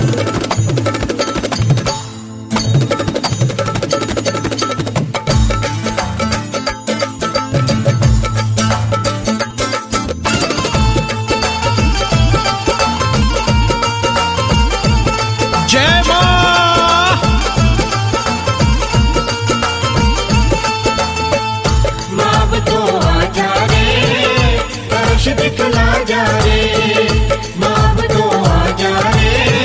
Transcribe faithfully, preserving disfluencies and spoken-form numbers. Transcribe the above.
जय मां। माँ अब तो आ जा रे, अर्श दिखला जा